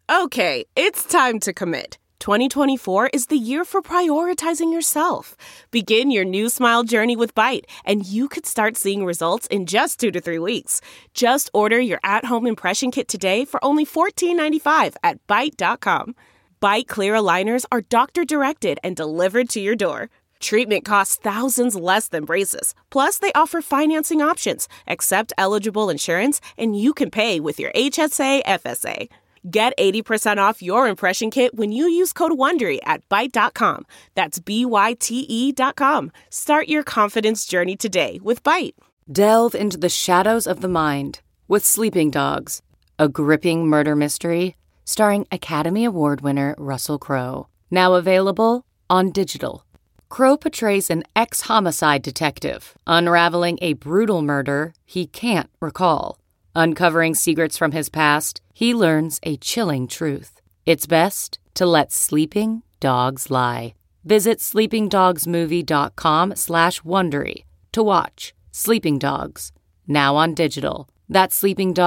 Okay, it's time to commit. 2024 is the year for prioritizing yourself. Begin your new smile journey with Byte, and you could start seeing results in just 2 to 3 weeks. Just order your at-home impression kit today for only $14.95 at Byte.com. Byte Clear aligners are doctor-directed and delivered to your door. Treatment costs thousands less than braces. Plus, they offer financing options, accept eligible insurance, and you can pay with your HSA, FSA. Get 80% off your impression kit when you use code WONDERY at Byte.com. That's BYTE.com. Start your confidence journey today with Byte. Delve into the shadows of the mind with Sleeping Dogs, a gripping murder mystery starring Academy Award winner Russell Crowe. Now available on digital. Crowe portrays an ex-homicide detective unraveling a brutal murder he can't recall. Uncovering secrets from his past, he learns a chilling truth. It's best to let sleeping dogs lie. Visit sleepingdogsmovie.com/Wondery to watch Sleeping Dogs, now on digital. That's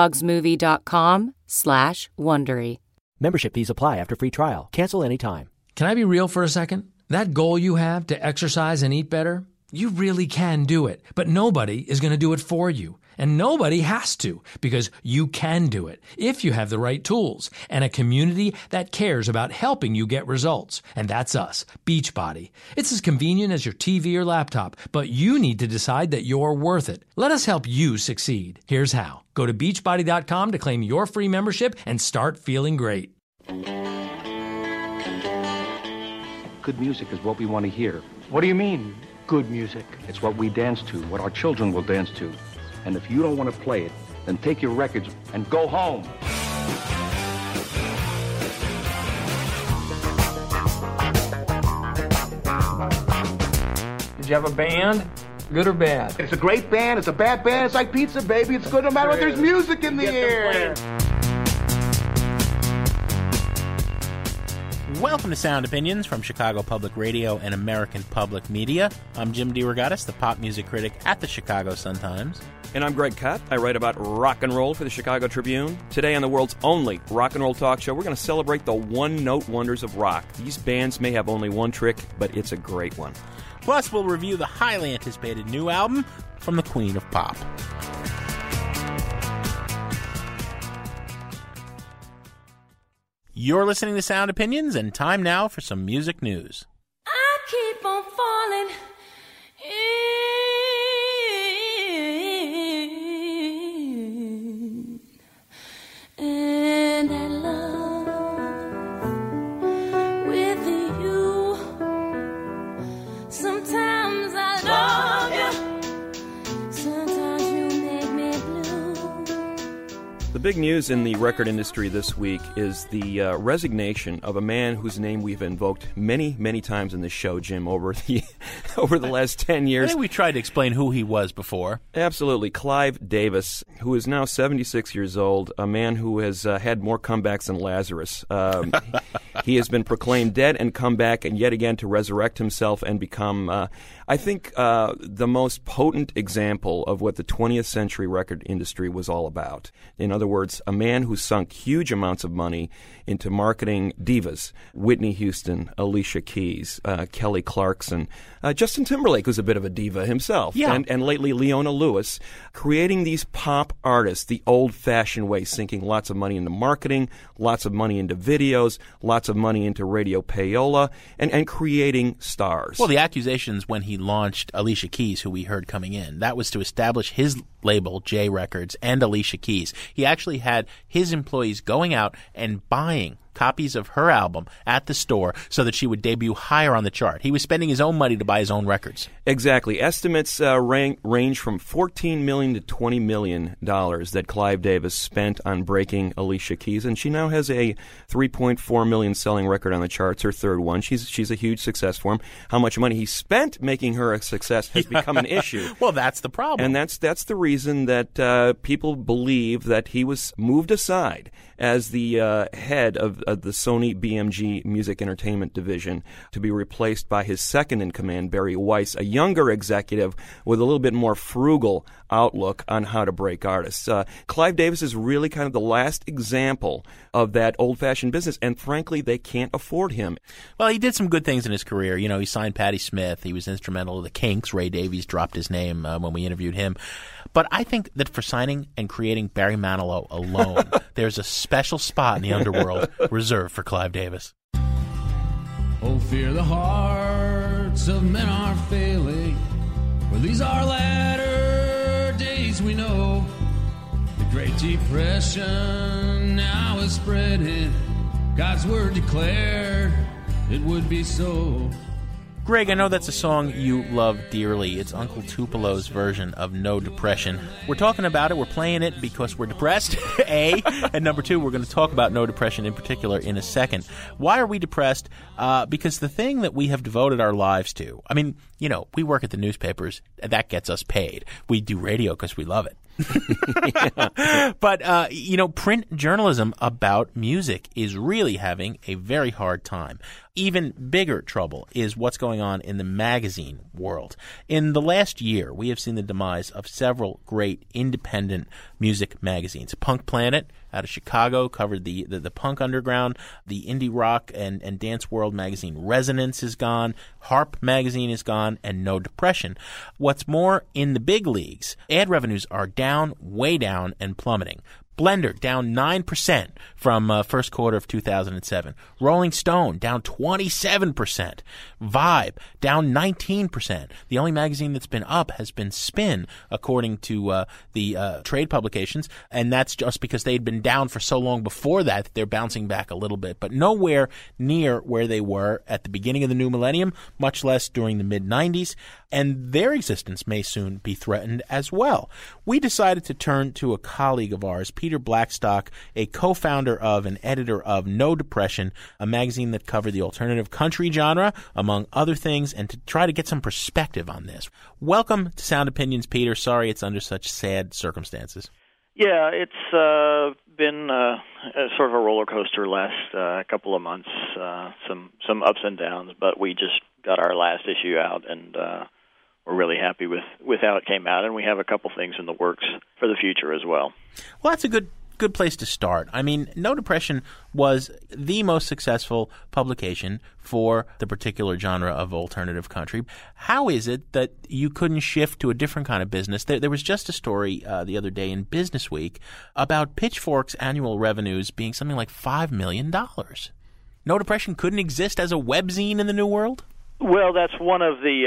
sleepingdogsmovie.com/Wondery. Membership fees apply after free trial. Cancel anytime. Can I be real for a second? That goal you have to exercise and eat better, you really can do it. But nobody is going to do it for you. And nobody has to, because you can do it if you have the right tools and a community that cares about helping you get results. And that's us, Beachbody. It's as convenient as your TV or laptop, but you need to decide that you're worth it. Let us help you succeed. Here's how. Go to Beachbody.com to claim your free membership and start feeling great. Good music is what we want to hear. What do you mean, good music? It's what we dance to, what our children will dance to. And if you don't want to play it, then take your records and go home. Did you have a band? Good or bad? It's a great band. It's a bad band. It's like pizza, baby. It's good no matter what. There's music in the air. Welcome to Sound Opinions from Chicago Public Radio and American Public Media. I'm Jim DeRogatis, the pop music critic at the Chicago Sun-Times. And I'm Greg Kot. I write about rock and roll for the Chicago Tribune. Today on the world's only rock and roll talk show, we're going to celebrate the one-note wonders of rock. These bands may have only one trick, but it's a great one. Plus, we'll review the highly anticipated new album from the Queen of Pop. You're listening to Sound Opinions, and time now for some music news. I keep on falling in, and I love with you. Sometimes I love you, sometimes you make me blue. The big news in the record industry this week is the resignation of a man whose name we've invoked many, many times in this show, Jim, over the last 10 years. I think we tried to explain who he was before. Absolutely. Clive Davis, who is now 76 years old, a man who has had more comebacks than Lazarus. He has been proclaimed dead and come back and yet again to resurrect himself and become, I think, the most potent example of what the 20th century record industry was all about. In other words, a man who sunk huge amounts of money into marketing divas, Whitney Houston, Alicia Keys, Kelly Clarkson, Justin Timberlake was a bit of a diva himself, and lately Leona Lewis, creating these pop artists the old-fashioned way, sinking lots of money into marketing, lots of money into videos, lots of money into radio payola, and creating stars. Well, the accusations when he launched Alicia Keys, who we heard coming in, that was to establish his label, J Records, and Alicia Keys. He actually had his employees going out and buying copies of her album at the store so that she would debut higher on the chart. He was spending his own money to buy his own records. Exactly. Estimates range from $14 million to $20 million that Clive Davis spent on breaking Alicia Keys, and she now has a $3.4 million selling record on the charts, her third one. She's a huge success for him. How much money he spent making her a success has become an issue. Well, that's the problem. And that's the reason that people believe that he was moved aside as the head of the Sony BMG Music Entertainment Division to be replaced by his second-in-command, Barry Weiss, a younger executive with a little bit more frugal outlook on how to break artists. Clive Davis is really kind of the last example of that old-fashioned business, and frankly, they can't afford him. Well, he did some good things in his career. You know, he signed Patti Smith. He was instrumental to the Kinks. Ray Davies dropped his name when we interviewed him. But I think that for signing and creating Barry Manilow alone, there's a special spot in the underworld reserved for Clive Davis. Oh, fear the hearts of men are failing, for these are latter days we know. The Great Depression now is spreading. God's word declared it would be so. Greg, I know that's a song you love dearly. It's Uncle Tupelo's version of No Depression. We're talking about it. We're playing it because we're depressed, A. And number two, we're going to talk about No Depression in particular in a second. Why are we depressed? Because the thing that we have devoted our lives to, I mean, you know, we work at the newspapers. That gets us paid. We do radio because we love it. But, you know, print journalism about music is really having a very hard time. Even bigger trouble is what's going on in the magazine world. In the last year, we have seen the demise of several great independent music magazines. Punk Planet out of Chicago covered the punk underground. The indie rock and dance world magazine Resonance is gone. Harp magazine is gone, and No Depression. What's more, in the big leagues, ad revenues are down, way down, and plummeting. Blender down 9% from first quarter of 2007. Rolling Stone down 27%. Vibe down 19%. The only magazine that's been up has been Spin, according to the trade publications, and that's just because they'd been down for so long before that they're bouncing back a little bit, but nowhere near where they were at the beginning of the new millennium, much less during the mid-90s, and their existence may soon be threatened as well. We decided to turn to a colleague of ours, Peter Blackstock, a co-founder of and editor of No Depression, a magazine that covered the alternative country genre, among other things, and to try to get some perspective on this. Welcome to Sound Opinions, Peter. Sorry it's under such sad circumstances. Yeah, it's been sort of a roller coaster last couple of months, some ups and downs, but we just got our last issue out, and we're really happy with how it came out, and we have a couple things in the works for the future as well. Well, that's a good place to start. I mean, No Depression was the most successful publication for the particular genre of alternative country. How is it that you couldn't shift to a different kind of business? There was just a story the other day in Business Week about Pitchfork's annual revenues being something like $5 million. No Depression couldn't exist as a webzine in the new world? Well, that's one of the,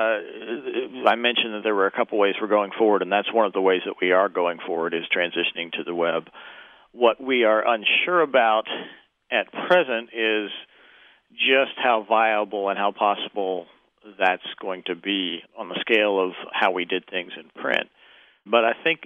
I mentioned that there were a couple ways we're going forward, and that's one of the ways that we are going forward is transitioning to the web. What we are unsure about at present is just how viable and how possible that's going to be on the scale of how we did things in print. But I think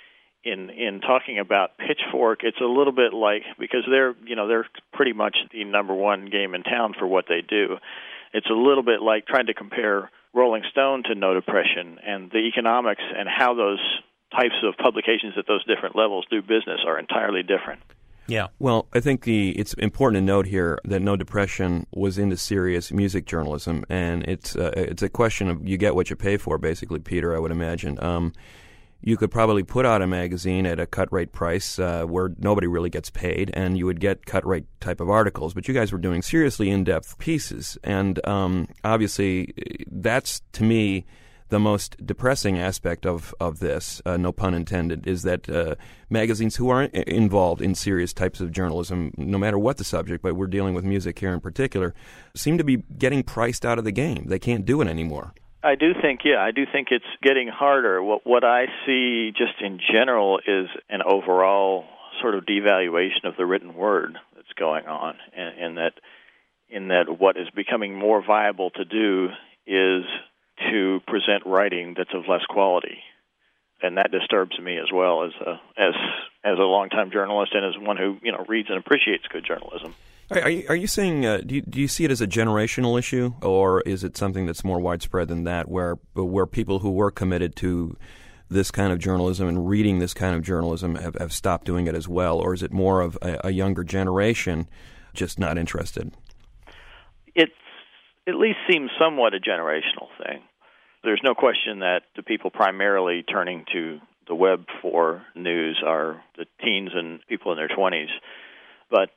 in talking about Pitchfork, it's a little bit like, because they're pretty much the number one game in town for what they do. It's a little bit like trying to compare Rolling Stone to No Depression, and the economics and how those types of publications at those different levels do business are entirely different. Yeah. Well, I think it's important to note here that No Depression was into serious music journalism, and it's a question of you get what you pay for, basically, Peter, I would imagine. You could probably put out a magazine at a cut-rate price where nobody really gets paid, and you would get cut-rate type of articles. But you guys were doing seriously in-depth pieces, and obviously that's, to me, the most depressing aspect of this, no pun intended, is that magazines who aren't involved in serious types of journalism, no matter what the subject, but we're dealing with music here in particular, seem to be getting priced out of the game. They can't do it anymore. I do think it's getting harder. What I see just in general is an overall sort of devaluation of the written word that's going on, and in that what is becoming more viable to do is to present writing that's of less quality, and that disturbs me as well as a longtime journalist and as one who reads and appreciates good journalism. Are you saying, do you see it as a generational issue, or is it something that's more widespread than that, where people who were committed to this kind of journalism and reading this kind of journalism have stopped doing it as well, or is it more of a younger generation just not interested? It at least seems somewhat a generational thing. There's no question that the people primarily turning to the web for news are the teens and people in their 20s. But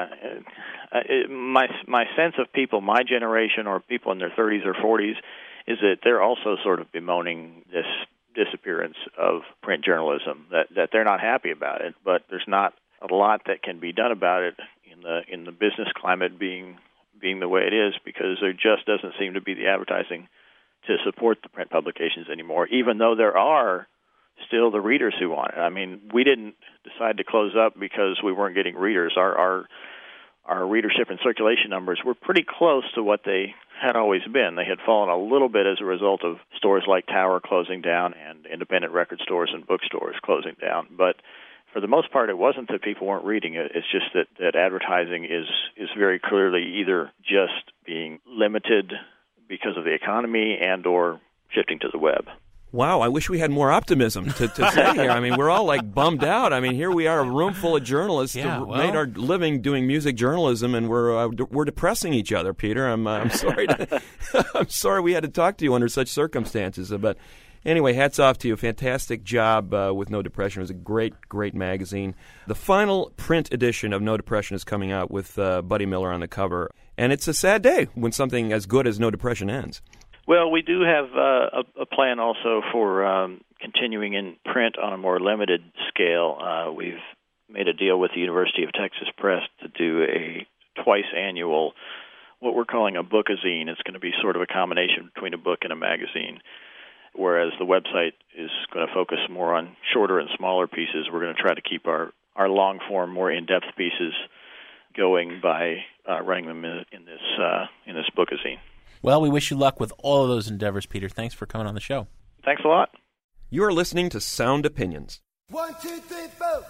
my sense of people, my generation, or people in their 30s or 40s, is that they're also sort of bemoaning this disappearance of print journalism, that they're not happy about it, but there's not a lot that can be done about it in the business climate being the way it is, because there just doesn't seem to be the advertising to support the print publications anymore, even though there are still the readers who want it. I mean, we didn't decide to close up because we weren't getting readers. Our readership and circulation numbers were pretty close to what they had always been. They had fallen a little bit as a result of stores like Tower closing down and independent record stores and bookstores closing down. But for the most part, it wasn't that people weren't reading it. It's just that advertising is very clearly either just being limited because of the economy and or shifting to the web. Wow, I wish we had more optimism to say here. I mean, we're all like bummed out. I mean, here we are, a room full of journalists who made our living doing music journalism, and we're depressing each other. Peter, I'm sorry. I'm sorry we had to talk to you under such circumstances. But anyway, hats off to you. Fantastic job with No Depression. It was a great, great magazine. The final print edition of No Depression is coming out with Buddy Miller on the cover, and it's a sad day when something as good as No Depression ends. Well, we do have a plan also for continuing in print on a more limited scale. We've made a deal with the University of Texas Press to do a twice-annual, what we're calling a bookazine. It's going to be sort of a combination between a book and a magazine, whereas the website is going to focus more on shorter and smaller pieces. We're going to try to keep our long-form, more in-depth pieces going by running them in this bookazine. Well, we wish you luck with all of those endeavors, Peter. Thanks for coming on the show. Thanks a lot. You are listening to Sound Opinions. 1, 2, 3, 4.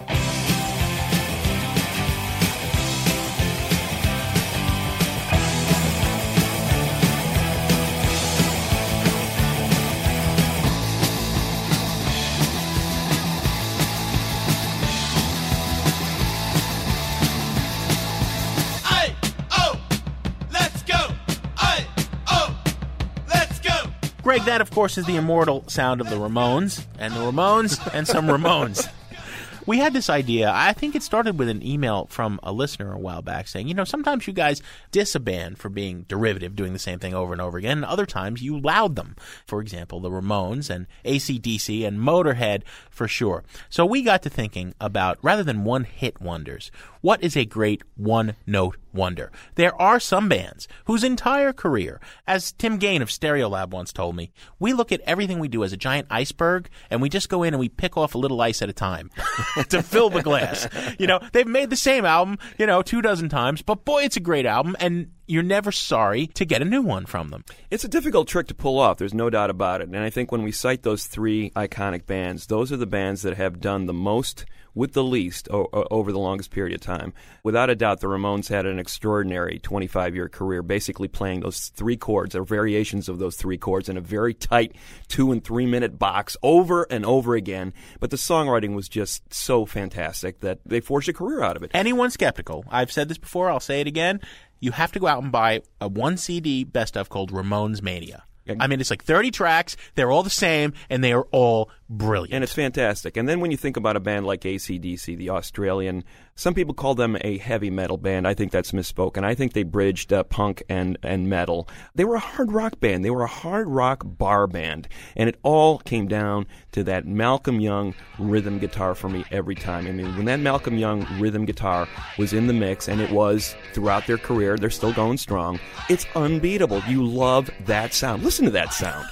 Greg, that, of course, is the immortal sound of the Ramones, and the Ramones, and some Ramones. We had this idea. I think it started with an email from a listener a while back saying, sometimes you guys diss a band for being derivative, doing the same thing over and over again, and other times you laud them. For example, the Ramones and AC/DC and Motorhead for sure. So we got to thinking about, rather than one-hit wonders, what is a great one-note wonder? There are some bands whose entire career, as Tim Gain of Stereolab once told me, we look at everything we do as a giant iceberg, and we just go in and we pick off a little ice at a time to fill the glass. They've made the same album, 24 times, but boy, it's a great album, and you're never sorry to get a new one from them. It's a difficult trick to pull off, there's no doubt about it. And I think when we cite those three iconic bands, those are the bands that have done the most with the least over the longest period of time. Without a doubt, the Ramones had an extraordinary 25-year career, basically playing those three chords, or variations of those three chords, in a very tight 2 and 3 minute box over and over again. But the songwriting was just so fantastic that they forged a career out of it. Anyone skeptical, I've said this before, I'll say it again, you have to go out and buy a 1 CD best of called Ramones Mania. I mean, it's like 30 tracks, they're all the same, and they are all brilliant. And it's fantastic. And then when you think about a band like AC/DC, the Australian, some people call them a heavy metal band. I think that's misspoken. I think they bridged punk and metal. They were a hard rock band. They were a hard rock bar band. And it all came down to that Malcolm Young rhythm guitar for me every time. I mean, when that Malcolm Young rhythm guitar was in the mix, and it was throughout their career, they're still going strong, it's unbeatable. You love that sound. Listen to that sound.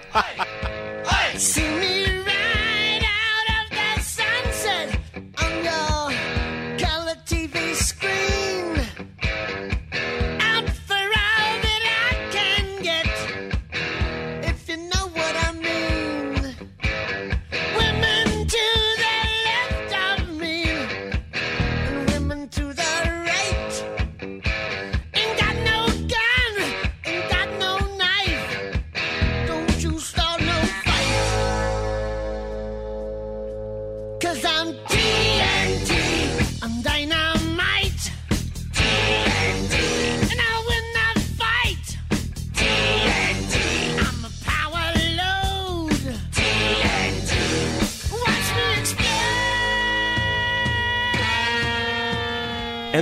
See me right out of that sunset on your color TV screen. Out for all that I can get, if you know what I mean. Women to the left of me, and women to the right. Ain't got no gun, ain't got no knife. Don't you start no fight.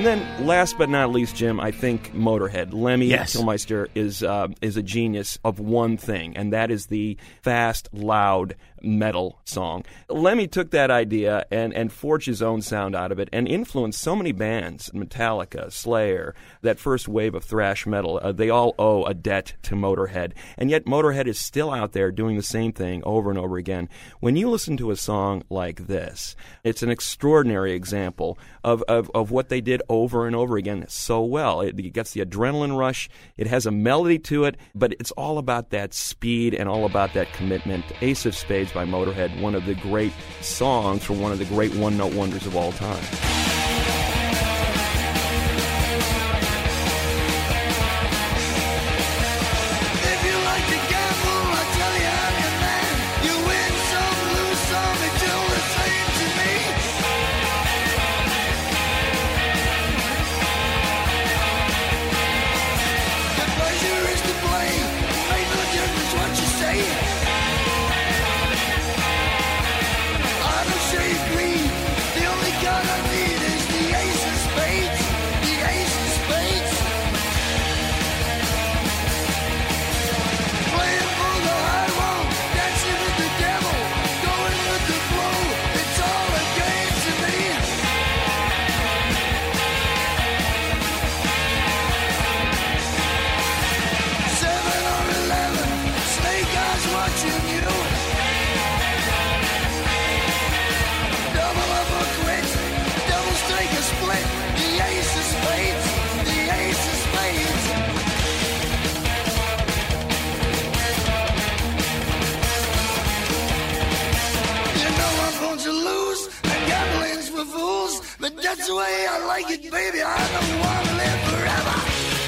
And then, last but not least, Jim, I think Motorhead. Lemmy Kilmister is a genius of one thing, and that is the fast, loud metal song. Lemmy took that idea and forged his own sound out of it and influenced so many bands, Metallica, Slayer, that first wave of thrash metal. They all owe a debt to Motorhead, and yet Motorhead is still out there doing the same thing over and over again. When you listen to a song like this, it's an extraordinary example of what they did over and over again so well. It gets the adrenaline rush, it has a melody to it, but it's all about that speed and all about that commitment. Ace of Spades by Motorhead, one of the great songs from one of the great one-note wonders of all time. But that's the way I like it, baby. I don't want to live forever.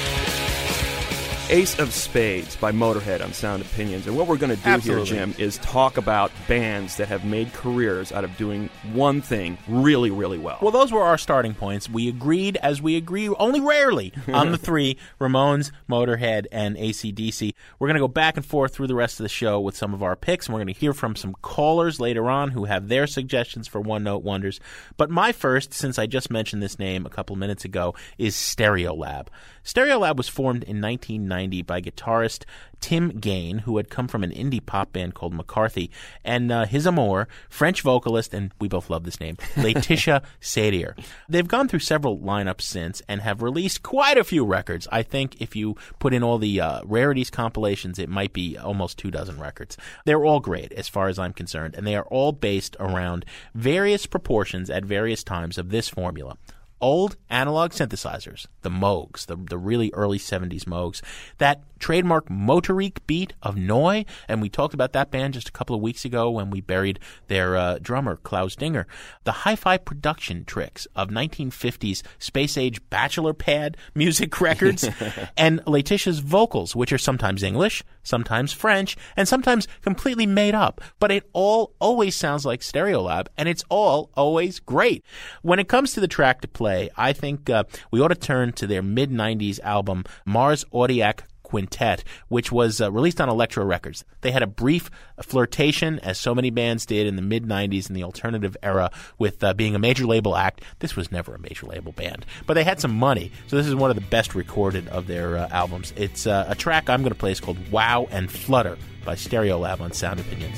Ace of Spades by Motorhead on Sound Opinions. And what we're going to do here, Jim, is talk about bands that have made careers out of doing one thing really, really well. Well, those were our starting points. We agreed, as we agree only rarely, on the three, Ramones, Motorhead, and AC/DC. We're going to go back and forth through the rest of the show with some of our picks, and we're going to hear from some callers later on who have their suggestions for one-note wonders. But my first, since I just mentioned this name a couple minutes ago, is Stereolab. Stereolab was formed in 1990 by guitarist Tim Gain, who had come from an indie pop band called McCarthy, and his amour, French vocalist, and we both love this name, Laetitia Sadier. They've gone through several lineups since and have released quite a few records. I think if you put in all the rarities compilations, it might be almost 24 records. They're all great as far as I'm concerned, and they are all based around various proportions at various times of this formula. Old analog synthesizers, the Moogs, the really early 70s Moogs, that trademark Motorique beat of Neu, and we talked about that band just a couple of weeks ago when we buried their drummer, Klaus Dinger. The hi-fi production tricks of 1950s space-age bachelor pad music records, and Laetitia's vocals, which are sometimes English, sometimes French, and sometimes completely made up. But it all always sounds like Stereolab, and it's all always great. When it comes to the track to play, I think we ought to turn to their mid-90s album, Mars Audiac Quintet, which was released on Elektra Records. They had a brief flirtation, as so many bands did in the mid-90s in the alternative era, with being a major label act. This was never a major label band, but they had some money, so this is one of the best recorded of their albums. It's a track I'm going to play. It's called Wow and Flutter by Stereolab on Sound Opinions.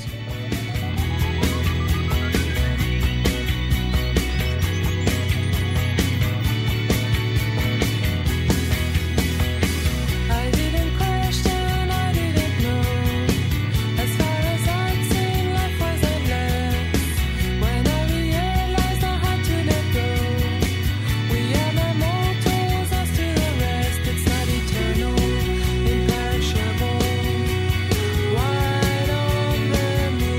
Wide on the moon.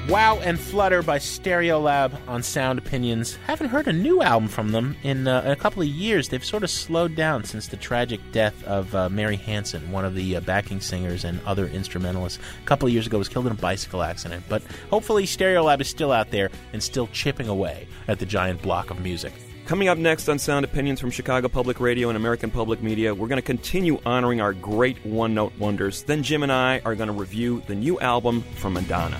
Wow and Flutter by Stereolab on Sound Opinions. Haven't heard a new album from them in a couple of years. They've sort of slowed down since the tragic death of Mary Hansen, one of the backing singers and other instrumentalists. A couple of years ago was killed in a bicycle accident. But hopefully Stereolab is still out there and still chipping away at the giant block of music. Coming up next on Sound Opinions from Chicago Public Radio and American Public Media, we're going to continue honoring our great one-note wonders. Then Jim and I are going to review the new album from Madonna.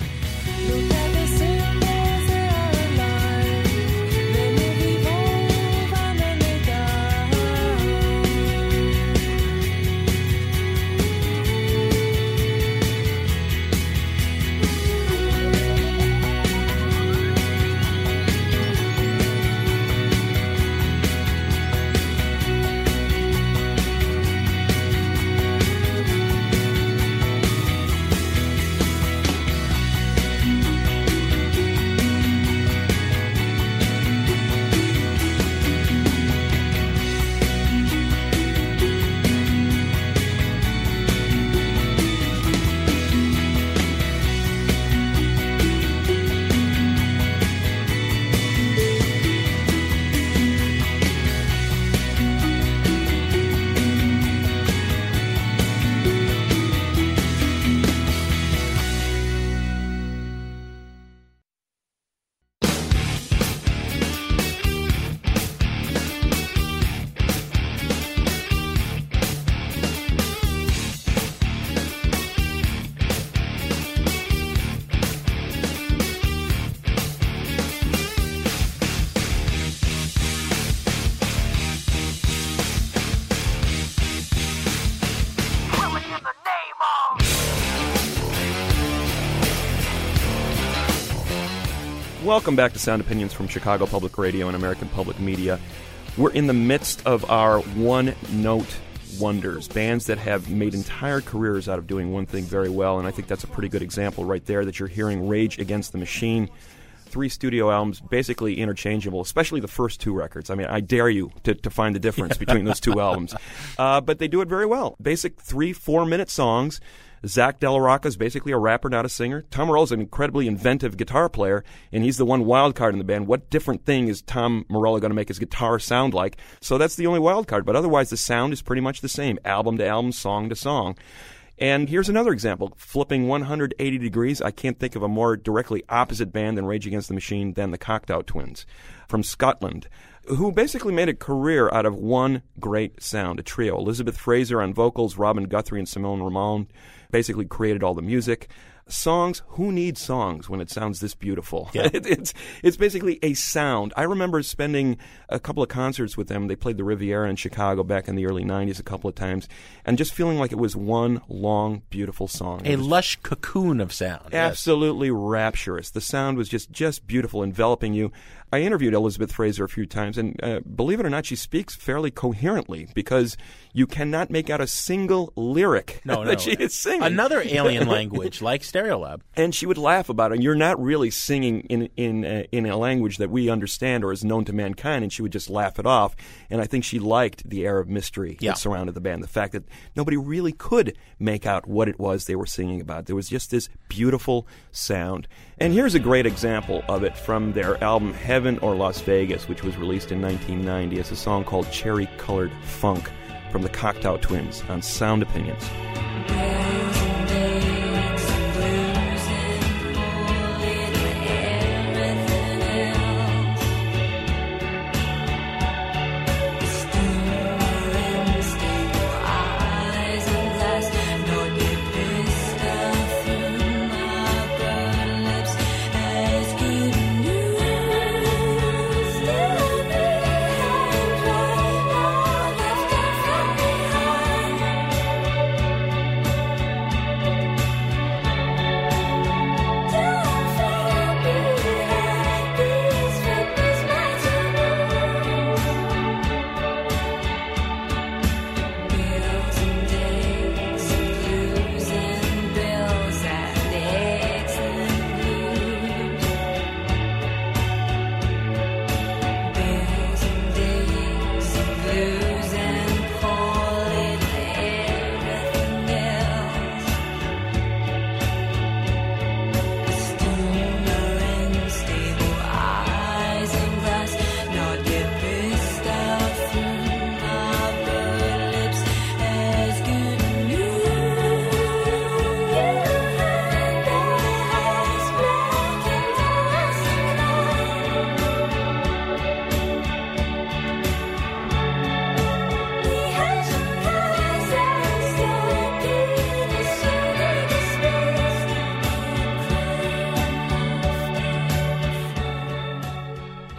Welcome back to Sound Opinions from Chicago Public Radio and American Public Media. We're in the midst of our one-note wonders, bands that have made entire careers out of doing one thing very well, and I think that's a pretty good example right there that you're hearing Rage Against the Machine. 3 studio albums, basically interchangeable, especially the first 2 records. I mean, I dare you to find the difference between those 2 albums. But they do it very well. Basic 3-4-minute songs. Zach De La Rocca is basically a rapper, not a singer. Tom Morello is an incredibly inventive guitar player, and he's the one wild card in the band. What different thing is Tom Morello going to make his guitar sound like? So that's the only wild card. But otherwise, the sound is pretty much the same, album to album, song to song. And here's another example, flipping 180 degrees. I can't think of a more directly opposite band than Rage Against the Machine than the Cocteau Twins from Scotland, who basically made a career out of one great sound, a trio. Elizabeth Fraser on vocals, Robin Guthrie and Simone Ramon basically created all the music. Songs, who needs songs when it sounds this beautiful? Yeah. It's basically a sound. I remember spending a couple of concerts with them. They played the Riviera in Chicago back in the early 90s a couple of times, and just feeling like it was one long, beautiful song. A lush cocoon of sound. Absolutely rapturous. The sound was just beautiful, enveloping you. I interviewed Elizabeth Fraser a few times, and believe it or not, she speaks fairly coherently because you cannot make out a single lyric that she is singing. Another alien language like Stereolab. And she would laugh about it. You're not really singing in a language that we understand or is known to mankind, and she would just laugh it off. And I think she liked the air of mystery that surrounded the band, the fact that nobody really could make out what it was they were singing about. There was just this beautiful sound. And here's a great example of it from their album Heaven or Las Vegas, which was released in 1990. It's a song called Cherry Colored Funk from the Cocteau Twins on Sound Opinions.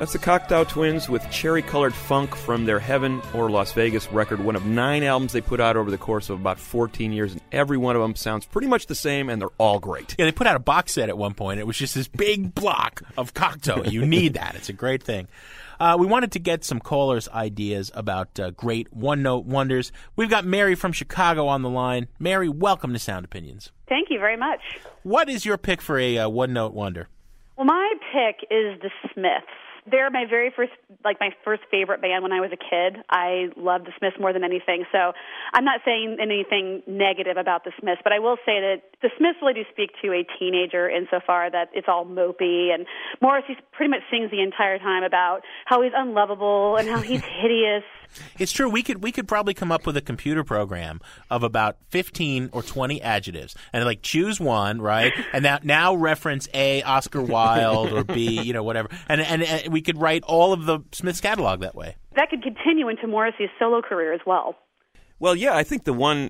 That's the Cocteau Twins with Cherry Colored Funk from their Heaven or Las Vegas record, one of 9 albums they put out over the course of about 14 years, and every one of them sounds pretty much the same, and they're all great. Yeah, they put out a box set at one point. It was just this big block of Cocteau. You need that. It's a great thing. We wanted to get some callers' ideas about great one-note wonders. We've got Mary from Chicago on the line. Mary, welcome to Sound Opinions. Thank you very much. What is your pick for a one-note wonder? Well, my pick is the Smiths. They're my my first favorite band when I was a kid. I loved the Smiths more than anything. So I'm not saying anything negative about the Smiths, but I will say that the Smiths really do speak to a teenager insofar that it's all mopey, and Morrissey pretty much sings the entire time about how he's unlovable and how he's hideous. It's true. We could probably come up with a computer program of about 15 or 20 adjectives and choose one, right? And now reference A, Oscar Wilde, or B, whatever. And we could write all of the Smiths catalog that way. That could continue into Morrissey's solo career as well. Well, yeah, I think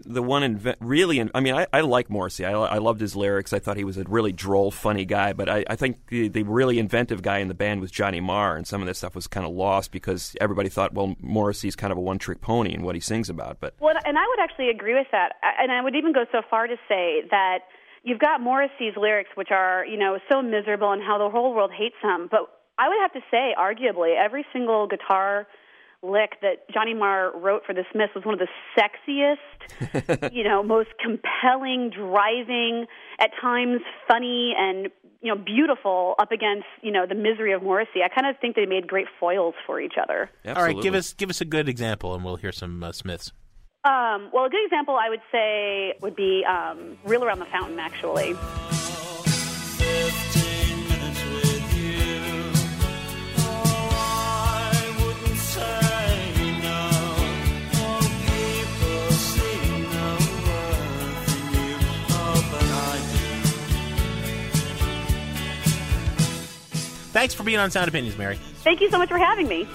I like Morrissey. I loved his lyrics. I thought he was a really droll, funny guy. But I think the really inventive guy in the band was Johnny Marr, and some of this stuff was kind of lost because everybody thought, well, Morrissey's kind of a one-trick pony in what he sings about. Well, and I would actually agree with that. And I would even go so far to say that you've got Morrissey's lyrics, which are, so miserable and how the whole world hates him. But I would have to say, arguably, every single guitar lick that Johnny Marr wrote for the Smiths was one of the sexiest, most compelling, driving, at times funny and, beautiful up against, the misery of Morrissey. I kind of think they made great foils for each other. Absolutely. All right, give us a good example and we'll hear some Smiths. Well, a good example I would say would be Reel Around the Fountain, actually. Thanks for being on Sound Opinions, Mary. Thank you so much for having me.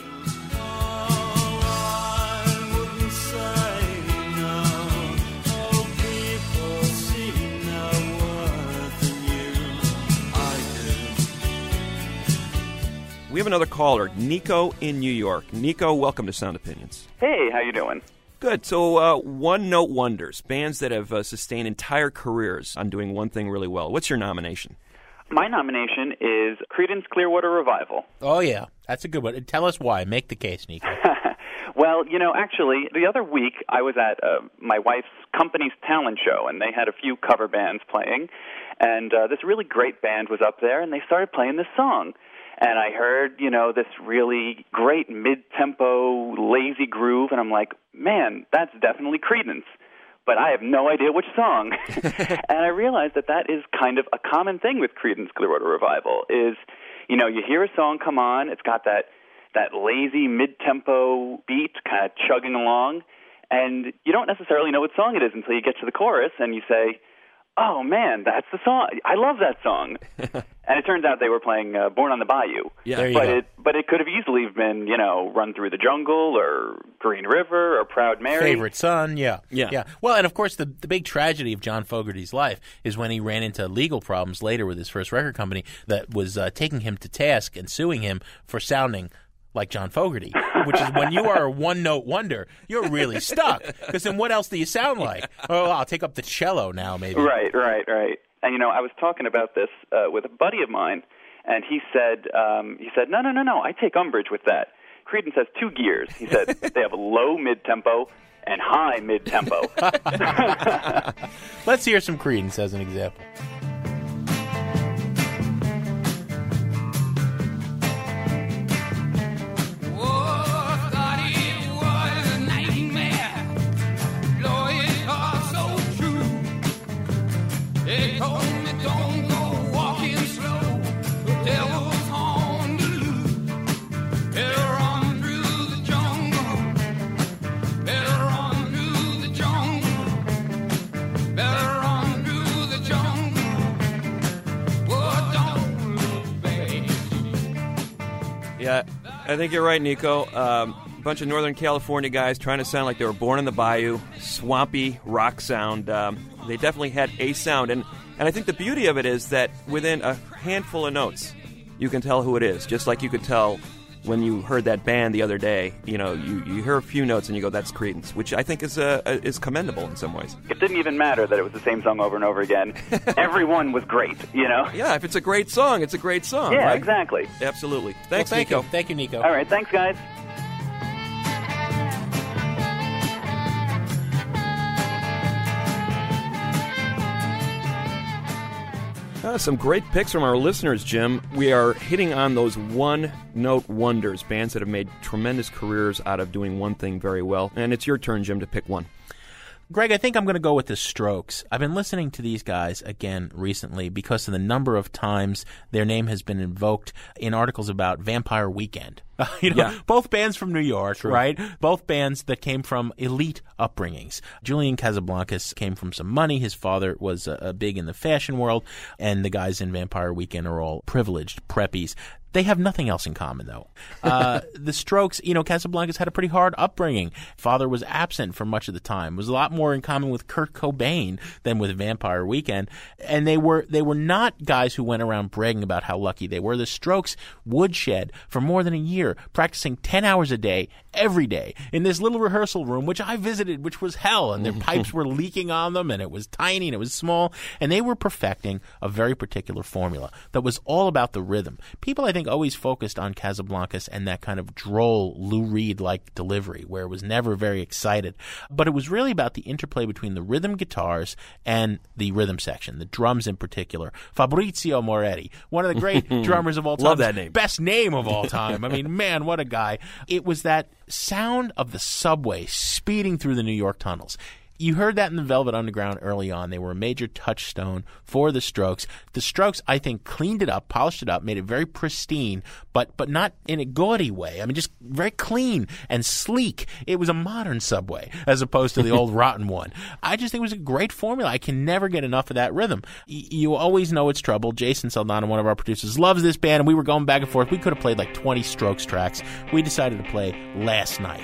We have another caller, Nico in New York. Nico, welcome to Sound Opinions. Hey, how you doing? Good. So, one-note wonders, bands that have sustained entire careers on doing one thing really well. What's your nomination? My nomination is Creedence Clearwater Revival. Oh, yeah. That's a good one. Tell us why. Make the case, Nico. Well, actually, the other week I was at my wife's company's talent show, and they had a few cover bands playing, and this really great band was up there, and they started playing this song. And I heard, this really great mid-tempo, lazy groove, and I'm like, man, that's definitely Creedence. But I have no idea which song. And I realized that is kind of a common thing with Creedence Clearwater Revival is, you hear a song come on, it's got that lazy mid-tempo beat kind of chugging along, and you don't necessarily know what song it is until you get to the chorus and you say, oh, man, that's the song. I love that song. And it turns out they were playing Born on the Bayou. Yeah, there you go. But it could have easily been, Run Through the Jungle or Green River or Proud Mary. Favorite Son, yeah. Well, and of course, the big tragedy of John Fogerty's life is when he ran into legal problems later with his first record company that was taking him to task and suing him for sounding like John Fogerty, which is when you are a one-note wonder, you're really stuck. Because then what else do you sound like? Oh, I'll take up the cello now, maybe. Right. And, I was talking about this with a buddy of mine, and he said, no, I take umbrage with that. Creedence has 2 gears. He said they have low mid-tempo and high mid-tempo. Let's hear some Creedence as an example. Yeah, I think you're right, Nico. A bunch of Northern California guys trying to sound like they were born in the bayou, swampy rock sound. They definitely had a sound, and I think the beauty of it is that within a handful of notes, you can tell who it is, just like you could tell when you heard that band the other day, you hear a few notes and you go, that's Creedence, which I think is commendable in some ways. It didn't even matter that it was the same song over and over again. Everyone was great, Yeah, if it's a great song, it's a great song. Yeah, right? exactly. Absolutely. Thanks, thank Nico. you. Thank you, Nico. All right, thanks, guys. Some great picks from our listeners, Jim. We are hitting on those one-note wonders, bands that have made tremendous careers out of doing one thing very well. And it's your turn, Jim, to pick one. Greg, I think I'm going to go with the Strokes. I've been listening to these guys again recently because of the number of times their name has been invoked in articles about Vampire Weekend. Both bands from New York, right? Both bands that came from elite upbringings. Julian Casablancas came from some money. His father was big in the fashion world, and the guys in Vampire Weekend are all privileged preppies. They have nothing else in common, though. The Strokes, Casablancas had a pretty hard upbringing. Father was absent for much of the time. It was a lot more in common with Kurt Cobain than with Vampire Weekend. And they were not guys who went around bragging about how lucky they were. The Strokes woodshed for more than a year, practicing 10 hours a day, every day, in this little rehearsal room, which I visited, which was hell. And their pipes were leaking on them, and it was tiny, and it was small. And they were perfecting a very particular formula that was all about the rhythm. People, I think, always focused on Casablancas and that kind of droll Lou Reed-like delivery where it was never very excited. But it was really about the interplay between the rhythm guitars and the rhythm section, the drums in particular. Fabrizio Moretti, one of the great drummers of all time. Love that name. Best name of all time. I mean, man, what a guy. It was that sound of the subway speeding through the New York tunnels. You heard that in the Velvet Underground early on. They were a major touchstone for the Strokes. The Strokes, I think, cleaned it up, polished it up, made it very pristine, but not in a gaudy way. I mean, just very clean and sleek. It was a modern subway as opposed to the old rotten one. I just think it was a great formula. I can never get enough of that rhythm. You always know it's trouble. Jason Saldana, one of our producers, loves this band, and we were going back and forth. We could have played like 20 Strokes tracks. We decided to play Last Night.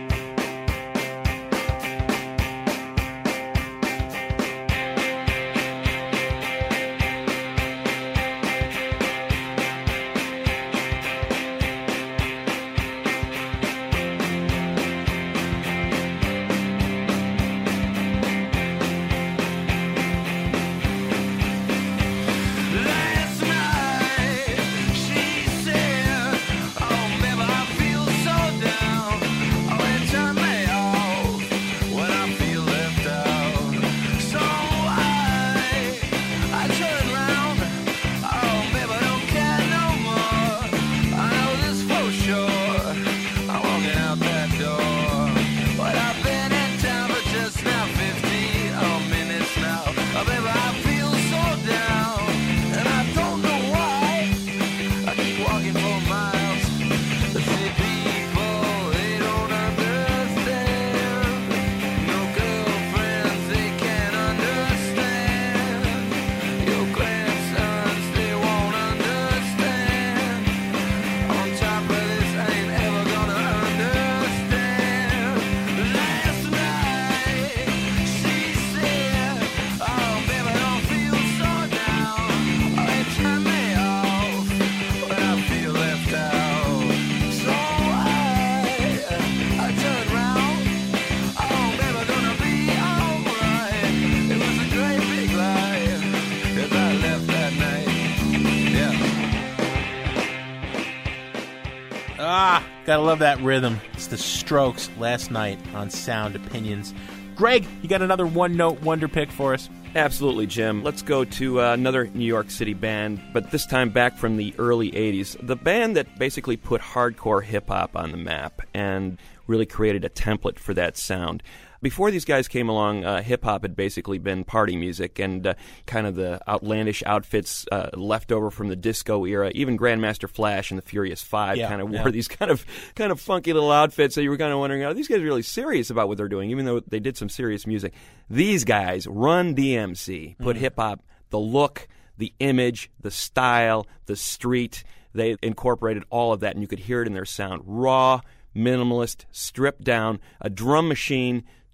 Gotta love that rhythm. It's the Strokes, Last Night on Sound Opinions. Greg, you got another one-note wonder pick for us? Absolutely, Jim. Let's go to another New York City band, but this time back from the early 80s. The band that basically put hardcore hip-hop on the map and really created a template for that sound. Before these guys came along, hip-hop had basically been party music and kind of the outlandish outfits left over from the disco era. Even Grandmaster Flash and the Furious Five kind of wore these kind of funky little outfits, so you were kind of wondering, are these guys really serious about what they're doing, even though they did some serious music? These guys, Run DMC, put hip-hop, the look, the image, the style, the street, they incorporated all of that, and you could hear it in their sound. Raw, minimalist, stripped down, a drum machine,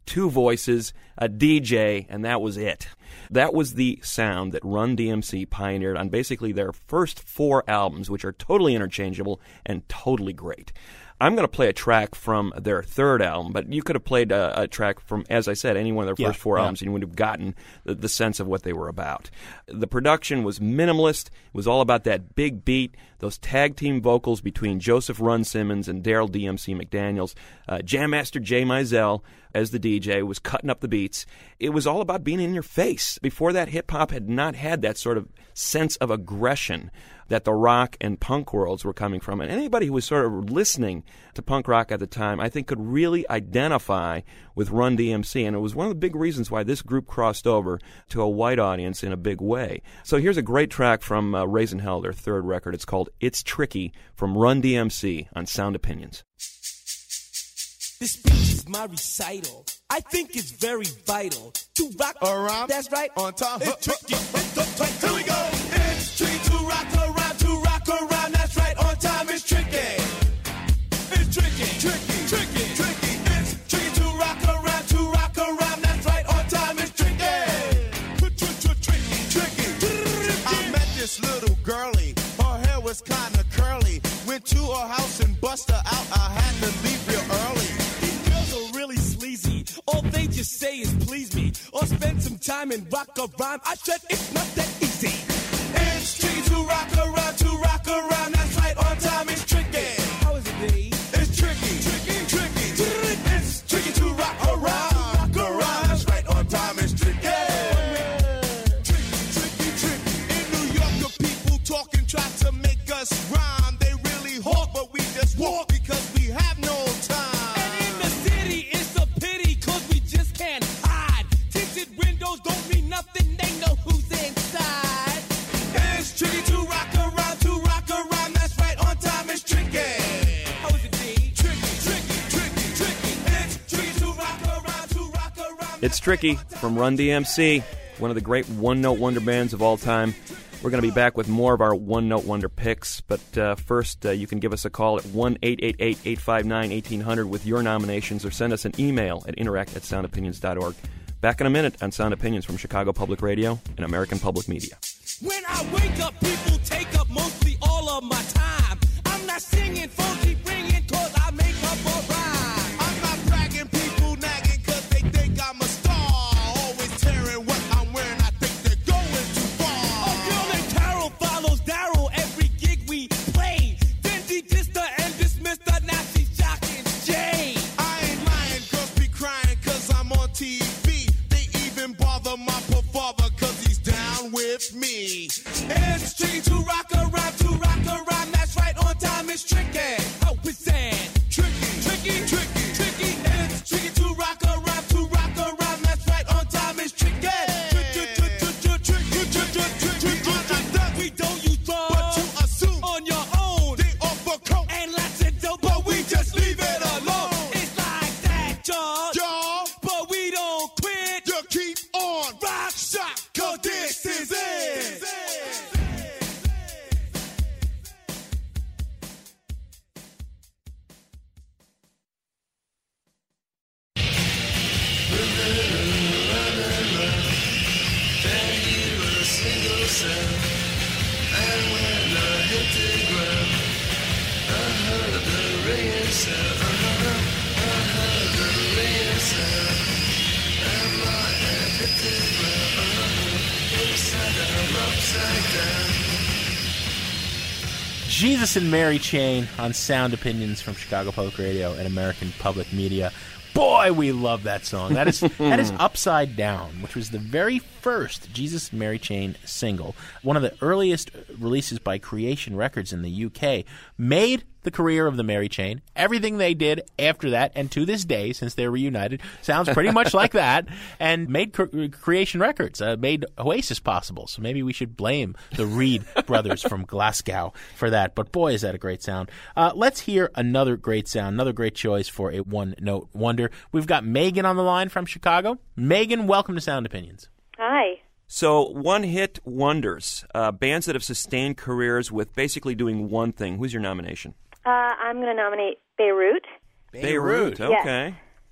2 voices, a DJ, and that was it. That was the sound that Run DMC pioneered on basically their first 4 albums, which are totally interchangeable and totally great. I'm going to play a track from their 3rd album, but you could have played a track from, as I said, any one of their first 4 albums, and you would have gotten the sense of what they were about. The production was minimalist. It was all about that big beat, those tag team vocals between Joseph Run Simmons and Daryl DMC McDaniels. Jam Master Jay Mizell, as the DJ, was cutting up the beats. It was all about being in your face. Before that, hip-hop had not had that sort of sense of aggression that the rock and punk worlds were coming from. And anybody who was sort of listening to punk rock at the time, I think, could really identify with Run DMC. And it was one of the big reasons why this group crossed over to a white audience in a big way. So here's a great track from Raising Hell, their 3rd record. It's called It's Tricky from Run DMC on Sound Opinions. This speech is my recital. I think it's very vital to rock around. That's right. On time. It's tricky. Here we go. It's tricky to rock around. To rock around. That's right. On time. It's tricky. It's tricky. Tricky. Tricky. Tricky. It's tricky to rock around. To rock around. That's right. On time. It's tricky. Tricky. I met this little girlie. Her hair was kind of curly. Went to her house and bust her out. I had to leave real early. Really sleazy. All they just say is please me or spend some time and rock a rhyme. I said it's not that easy. It's tricky to rock around, to rock around. That's right, on time it's tricky. How is it, D? It's tricky, tricky, tricky. It's tricky to rock around, that's right, on time it's tricky. Tricky. In New York, the people talking try to make us rhyme. They really hawk, but we just walk because we have no time. Don't mean nothing, they know who's inside. It's tricky to rock around, that's right, on time it's tricky. How is it, D? Tricky. It's tricky to rock around, It's Tricky from Run DMC, one of the great one-note wonder bands of all time. We're going to be back with more of our one-note wonder picks, but first you can give us a call at 1-888-859-1800 with your nominations, or send us an email at interact@soundopinions.org. Back in a minute on Sound Opinions from Chicago Public Radio and American Public Media. When I wake up, people take up mostly all of my time. I'm not singing, phone keep ringing, cause I make up a rhyme. I'm not bragging, people nagging, cause they think I'm a star. Always tearing what I'm wearing, I think they're going too far. A girl named Carol follows Daryl every gig we play. Then she dissed her and dismissed her, now she's shocking Jay. I ain't lying, girls be crying, cause I'm on TV. Bother my poor father cause he's down with me. It's tricky to rock around, that's right, on time it's tricky. How is that? Tricky. It's tricky to rock around, that's right, on time it's tricky. We don't use drugs, but you assume on your own. They offer coke and lots of dope, but we just leave it alone. It's like that, y'all, but we don't quit. You keep on rock shock, cause this is it. Jesus and Mary Chain on Sound Opinions from Chicago Public Radio and American Public Media. Boy, we love that song. That is Upside Down, which was the very first Jesus and Mary Chain single, one of the earliest releases by Creation Records in the UK, made the career of the Mary Chain. Everything they did after that, and to this day, since they're reunited, sounds pretty much like that, and made Creation Records, made Oasis possible. So maybe we should blame the Reed brothers from Glasgow for that. But boy, is that a great sound. Let's hear another great sound, another great choice for a one-note wonder. We've got Megan on the line from Chicago. Megan, welcome to Sound Opinions. Hi. So, one-hit wonders, bands that have sustained careers with basically doing one thing. Who's your nomination? I'm going to nominate Beirut. Beirut, okay. Yes.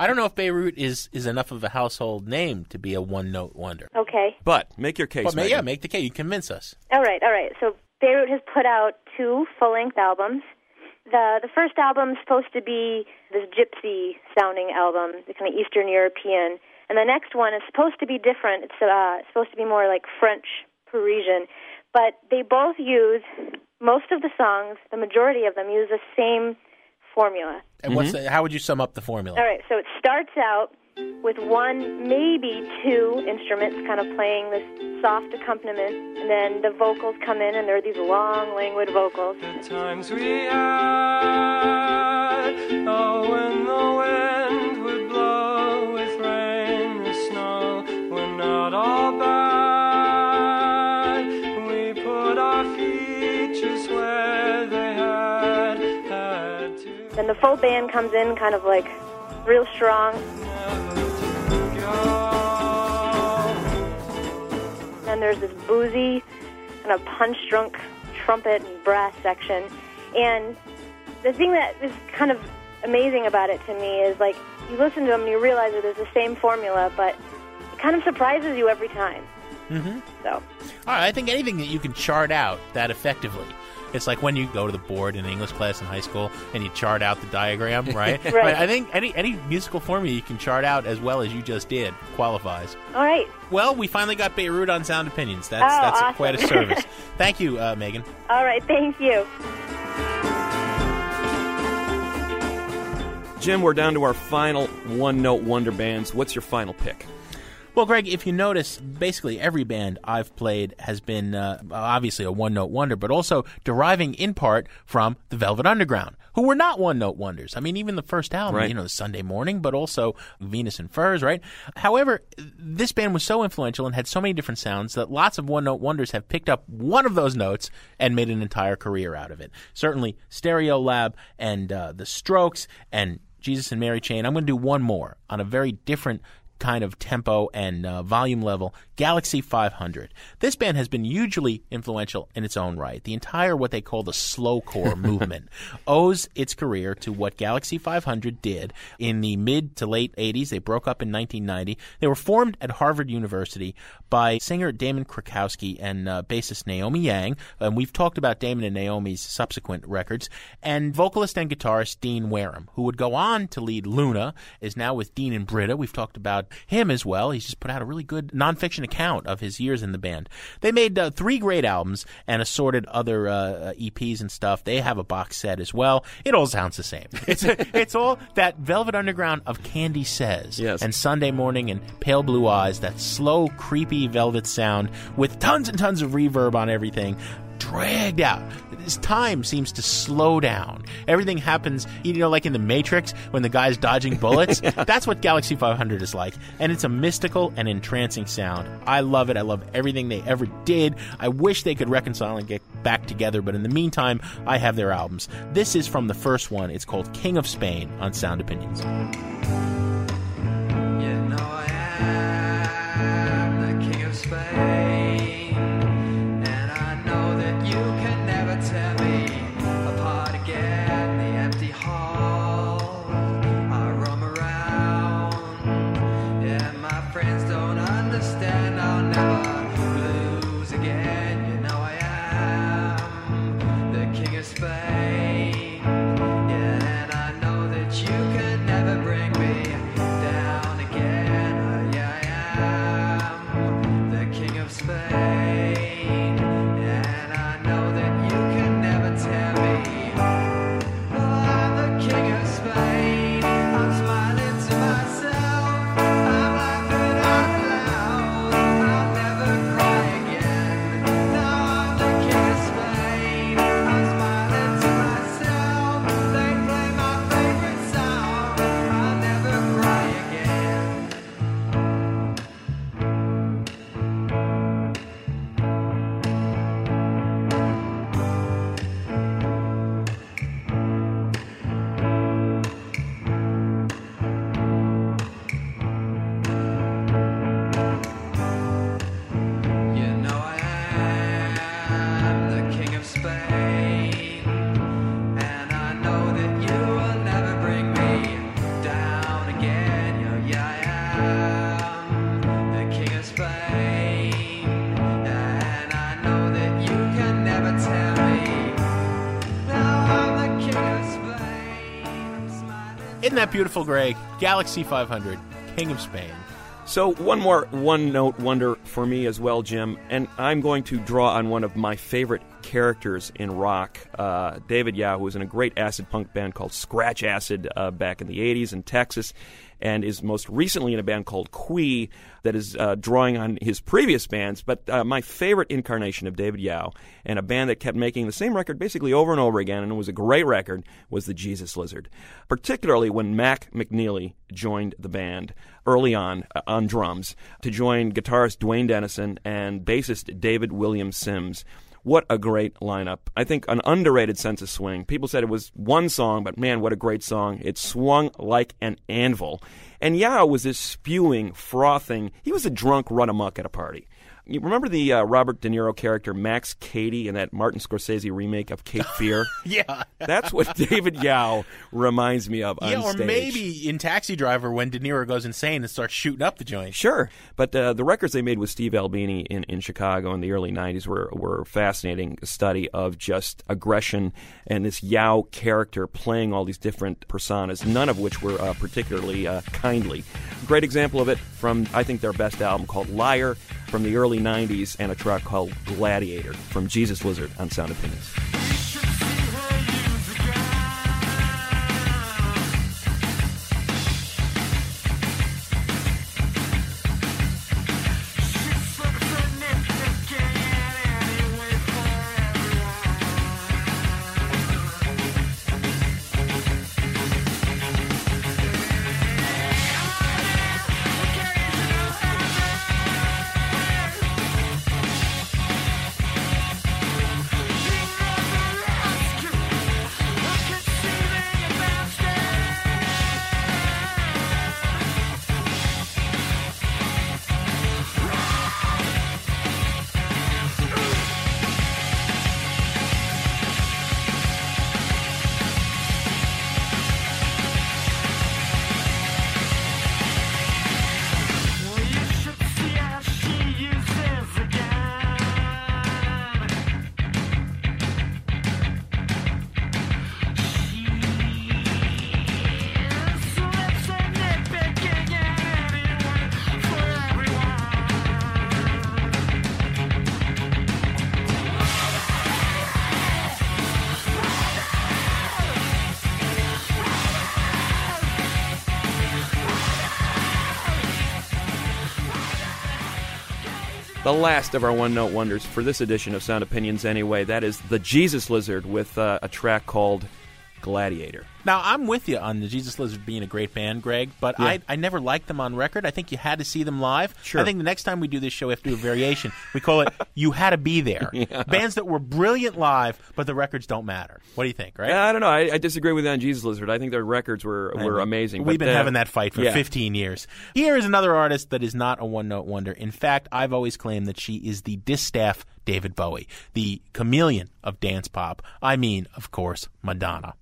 I don't know if Beirut is enough of a household name to be a one-note wonder. Okay. But make your case, Megan. Yeah, make the case. You convince us. All right. So Beirut has put out 2 full-length albums. The first album is supposed to be this gypsy-sounding album, the kind of Eastern European. And the next one is supposed to be different. It's supposed to be more like French, Parisian. But they both use, most of the songs, the majority of them, use the same formula. And how would you sum up the formula? All right, so it starts out with 1, maybe 2 instruments kind of playing this soft accompaniment, and then the vocals come in, and there are these long, languid vocals. The times we had, oh, when the wind would blow with rain and snow, were not all bad. We put our feet just where they had to. Then the full band comes in kind of like real strong. Then there's this boozy, kind of punch-drunk trumpet and brass section. And the thing that is kind of amazing about it to me is, like, you listen to them and you realize that it's the same formula, but it kind of surprises you every time. So, all right, I think anything that you can chart out that effectively. It's like when you go to the board in English class in high school and you chart out the diagram, right? Right. I think any musical formula you can chart out as well as you just did qualifies. All right. Well, we finally got Beirut on Sound Opinions. That's awesome. quite a service. Thank you, Megan. All right, thank you. Jim, we're down to our final one-note wonder bands. What's your final pick? Well, Greg, if you notice, basically every band I've played has been obviously a one-note wonder, but also deriving in part from the Velvet Underground, who were not one-note wonders. I mean, even the first album, right. The Sunday Morning, but also Venus and Furs, right? However, this band was so influential and had so many different sounds that lots of one-note wonders have picked up one of those notes and made an entire career out of it. Certainly Stereolab and The Strokes and Jesus and Mary Chain. I'm going to do one more on a very different kind of tempo and volume level, Galaxy 500. This band has been hugely influential in its own right. The entire what they call the slowcore movement owes its career to what Galaxy 500 did in the mid to late 80s. They broke up in 1990. They were formed at Harvard University by singer Damon Krakowski and bassist Naomi Yang. And we've talked about Damon and Naomi's subsequent records. And vocalist and guitarist Dean Wareham, who would go on to lead Luna, is now with Dean and Britta. We've talked about him as well. He's just put out a really good nonfiction account of his years in the band. They made 3 great albums and assorted other EPs and stuff. They have a box set as well. It all sounds the same. It's all that Velvet Underground of Candy Says and Sunday Morning and Pale Blue Eyes, that slow, creepy Velvet sound with tons and tons of reverb on everything, dragged out. This time seems to slow down. Everything happens, like in The Matrix when the guy's dodging bullets. That's what Galaxy 500 is like. And it's a mystical and entrancing sound. I love it. I love everything they ever did. I wish they could reconcile and get back together, but in the meantime, I have their albums. This is from the first one. It's called King of Spain on Sound Opinions. Spain, and I know that you can never tear me apart again. The empty hall I roam around, yeah, my friends don't understand. I'll never lose again. You know I am the King of Spain, yeah, and I know that you can never bring me Isn't that beautiful, Greg? Galaxy 500, King of Spain. So one more one-note wonder for me as well, Jim, and I'm going to draw on one of my favorite characters in rock, David Yow, who was in a great acid punk band called Scratch Acid back in the 80s in Texas, and is most recently in a band called Quee that is drawing on his previous bands. But my favorite incarnation of David Yow, and a band that kept making the same record basically over and over again, and it was a great record, was the Jesus Lizard. Particularly when Mac McNeely joined the band early on drums, to join guitarist Dwayne Dennison and bassist David William Sims. What a great lineup. I think an underrated Sense of Swing. People said it was one song, but man, what a great song. It swung like an anvil. And Yow was this spewing, frothing, he was a drunk run amok at a party. You remember the Robert De Niro character Max Cady in that Martin Scorsese remake of Cape Fear? Yeah. That's what David Yow reminds me of on Yeah, or stage. maybe in Taxi Driver when De Niro goes insane and starts shooting up the joint. Sure, but the records they made with Steve Albini in Chicago in the early 90s were a fascinating study of just aggression and this Yow character playing all these different personas, none of which were particularly kindly. Great example of it from, I think, their best album called Liar from the early 90s, and a track called Gladiator from Jesus Lizard on Sound Opinions. The last of our one-note wonders for this edition of Sound Opinions anyway, that is the Jesus Lizard with a track called Gladiator. Now, I'm with you on the Jesus Lizard being a great band, Greg, but Yeah. I never liked them on record. I think you had to see them live. Sure. I think the next time we do this show, we have to do a variation. We call it You Had to Be There. Yeah. Bands that were brilliant live, but the records don't matter. What do you think, right? I don't know. I disagree with you on Jesus Lizard. I think their records were amazing. We've but, been having that fight for yeah. 15 years. Here is another artist that is not a one-note wonder. In fact, I've always claimed that she is the distaff David Bowie, the chameleon of dance pop. I mean, of course, Madonna.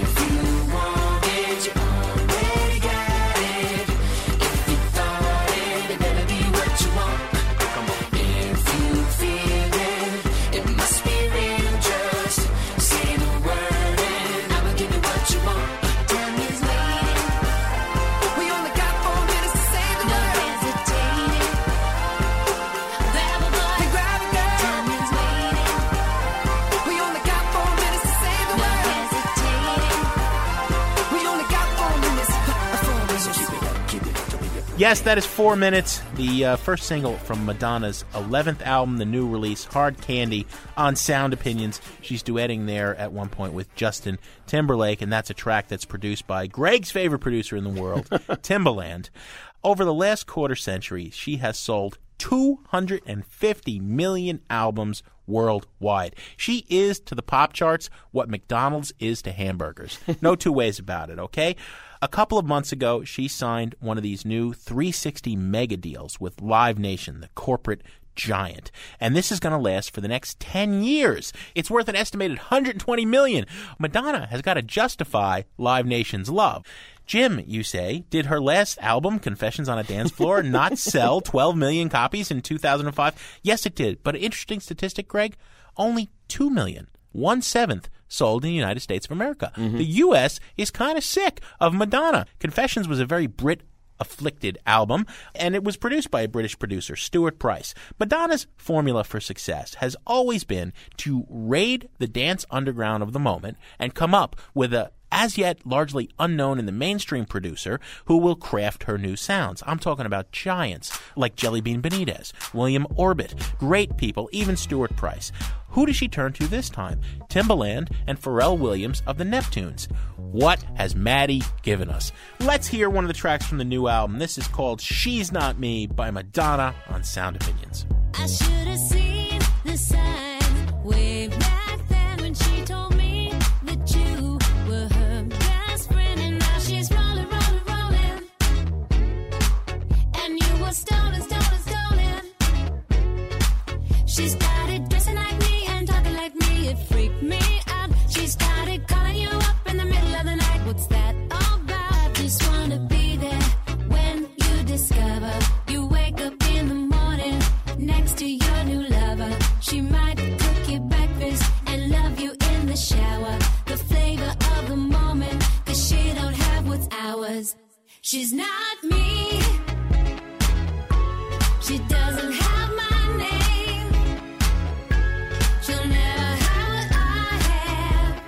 Yes, that is 4 minutes. The first single from Madonna's 11th album, the new release, Hard Candy, on Sound Opinions. She's duetting there at one point with Justin Timberlake, and that's a track that's produced by Greg's favorite producer in the world, Timbaland. Over the last quarter century, she has sold 250 million albums worldwide. She is to the pop charts what McDonald's is to hamburgers. No two ways about it, okay? A couple of months ago, she signed one of these new 360 mega deals with Live Nation, the corporate giant. And this is going to last for the next 10 years. It's worth an estimated $120 million. Madonna has got to justify Live Nation's love. Jim, you say, did her last album, Confessions on a Dance Floor, not sell 12 million copies in 2005? Yes, it did. But an interesting statistic, Greg, only 2 million, 1/7, sold in the United States of America. The U.S. is kind of sick of Madonna. Confessions was a very Brit-afflicted album, and it was produced by a British producer, Stuart Price. Madonna's formula for success has always been to raid the dance underground of the moment and come up with a as yet largely unknown in the mainstream producer who will craft her new sounds. I'm talking about giants like Jelly Bean Benitez, William Orbit, great people, even Stuart Price. Who does she turn to this time? Timbaland and Pharrell Williams of the Neptunes. What has Maddie given us? Let's hear one of the tracks from the new album. This is called She's Not Me by Madonna on Sound Opinions. I should have seen the sign way back then when she told me that you were her best friend, and now she's rolling, rolling, rolling. And you were stolen, stolen, stolen. She started dressing like me and talking like me. It freaked me out. She started calling you up in the middle of the night. What's that all about? I just want to be there when you discover you wake up in the morning next to your new lover. She might cook you breakfast and love you in the shower. The flavor of the moment, 'cause she don't have what's ours. She's not me. She doesn't have my name. She'll never have what I have.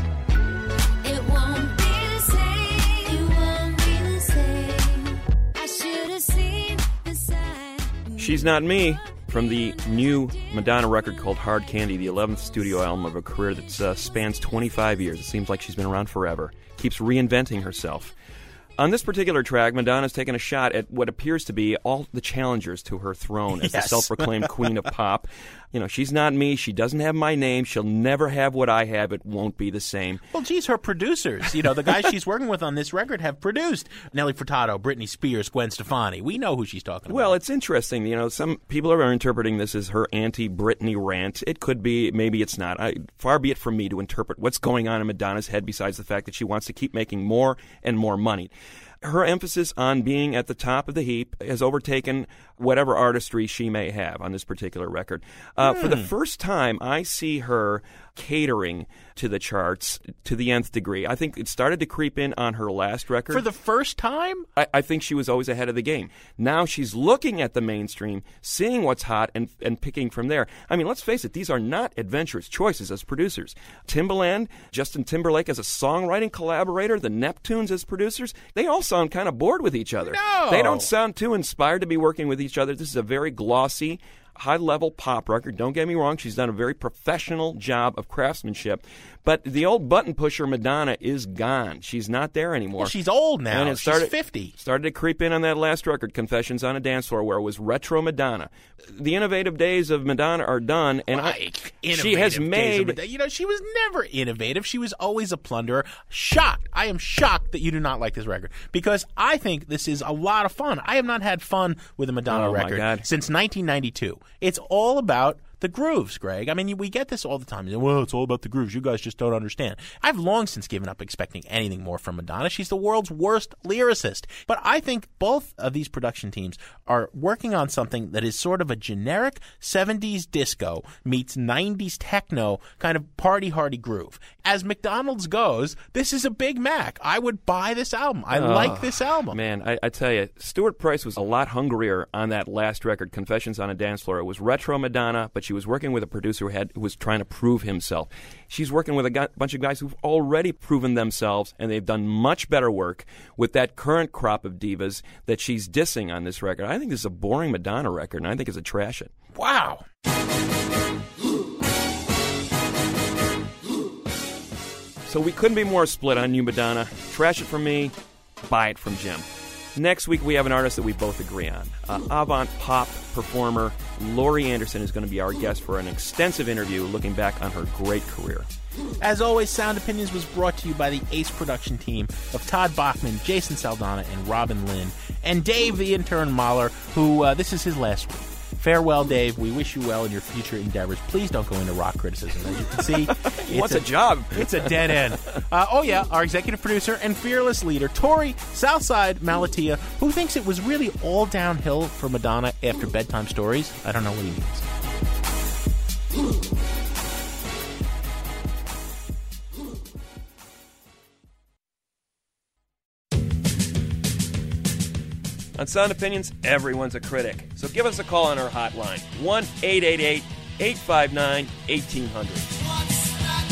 It won't be the same. It won't be the same. I should have seen the sign. She's Not Me, from the new Madonna record called Hard Candy, the 11th studio album of a career that spans 25 years. It seems like she's been around forever. Keeps reinventing herself. On this particular track, Madonna's taken a shot at what appears to be all the challengers to her throne as the self-proclaimed queen of pop. You know, she's not me. She doesn't have my name. She'll never have what I have. It won't be the same. Well, geez, her producers, you know, the guys she's working with on this record have produced Nelly Furtado, Britney Spears, Gwen Stefani. We know who she's talking about. Well, it's interesting. You know, some people are interpreting this as her anti-Britney rant. It could be. Maybe it's not. Far be it from me to interpret what's going on in Madonna's head besides the fact that she wants to keep making more and more money. Her emphasis on being at the top of the heap has overtaken whatever artistry she may have on this particular record. For the first time, I see her catering to the charts to the nth degree. I think it started to creep in on her last record. For the first time? I think she was always ahead of the game. Now she's looking at the mainstream, seeing what's hot, and picking from there. I mean, let's face it, these are not adventurous choices as producers. Timbaland, Justin Timberlake as a songwriting collaborator, the Neptunes as producers, they all sound kind of bored with each other. No! They don't sound too inspired to be working with each other. This is a very glossy, high-level pop record. Don't get me wrong, she's done a very professional job of craftsmanship. But the old button pusher Madonna is gone. She's not there anymore. Well, she's old now. And She's 50. Started to creep in on that last record, Confessions on a Dance Floor, where it was retro Madonna. The innovative days of Madonna are done, and she has made... You know, she was never innovative. She was always a plunderer. Shocked. I am shocked that you do not like this record, because I think this is a lot of fun. I have not had fun with a Madonna record since 1992. It's all about the grooves, Greg. I mean, we get this all the time. Well, it's all about the grooves. You guys just don't understand. I've long since given up expecting anything more from Madonna. She's the world's worst lyricist. But I think both of these production teams are working on something that is sort of a generic 70s disco meets 90s techno kind of party-hardy groove. As McDonald's goes, this is a Big Mac. I would buy this album. I like this album. Man, I tell you, Stuart Price was a lot hungrier on that last record, Confessions on a Dance Floor. It was retro Madonna, but she was working with a producer who was trying to prove himself. She's working with a bunch of guys who've already proven themselves, and they've done much better work with that current crop of divas that she's dissing on this record. I think this is a boring Madonna record, and I think it's a trash it. Wow. So we couldn't be more split on New Madonna. Trash it from me, buy it from Jim. Next week, we have an artist that we both agree on. Avant pop performer Laurie Anderson is going to be our guest for an extensive interview looking back on her great career. As always, Sound Opinions was brought to you by the Ace production team of Todd Bachman, Jason Saldana, and Robin Lynn, and Dave, the intern Mahler, who this is his last week. Farewell, Dave. We wish you well in your future endeavors. Please don't go into rock criticism. As you can see, he wants a job. It's a dead end. Our executive producer and fearless leader, Tori Southside Malatia, who thinks it was really all downhill for Madonna after Bedtime Stories. I don't know what he means. On Sound Opinions, everyone's a critic. So give us a call on our hotline, 1-888-859-1800.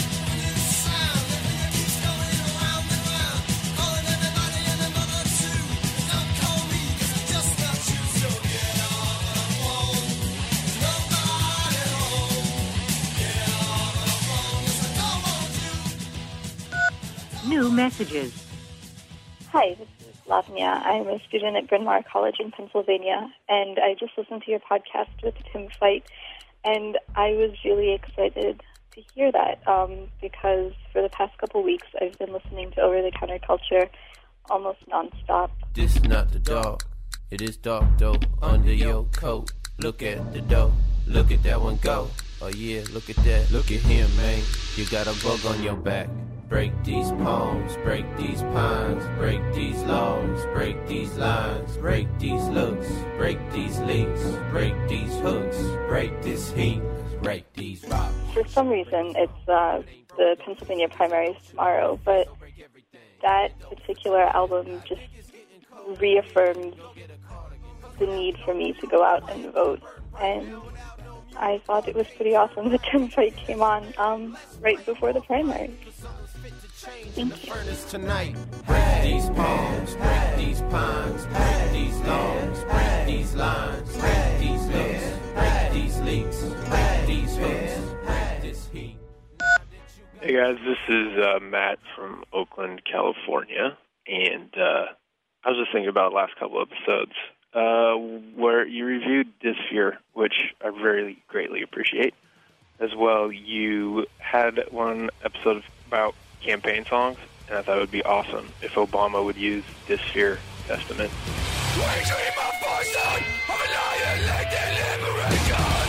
New messages. Hi, this is Lavanya. I'm a student at Bryn Mawr College in Pennsylvania, and I just listened to your podcast with Tim Fight, and I was really excited to hear that because for the past couple weeks I've been listening to Over the Counter Culture almost nonstop. This not the dog. It is dark though under your coat. Look at the dough. Look at that one go. Oh yeah, look at that. Look at him, man. You got a bug on your back. Break these poems, break these pines, break these laws, break these lines, break these looks, break these leaks, break these hooks, break this heat, break these rocks. For some reason, it's the Pennsylvania primaries tomorrow, but that particular album just reaffirms the need for me to go out and vote. And I thought it was pretty awesome that Tim Fight came on right before the primaries. Thank you. Tonight. Break these poems, break these pines, break these lawns, break these lines, break these looks, break these leaks, break these hooks, break this heat. Hey guys, this is Matt from Oakland, California, and I was just thinking about the last couple episodes where you reviewed Dysphere, which I very greatly appreciate. As well, you had one episode about campaign songs, and I thought it would be awesome if Obama would use Dysphere Testament. We dream of poison, of annihilated liberation.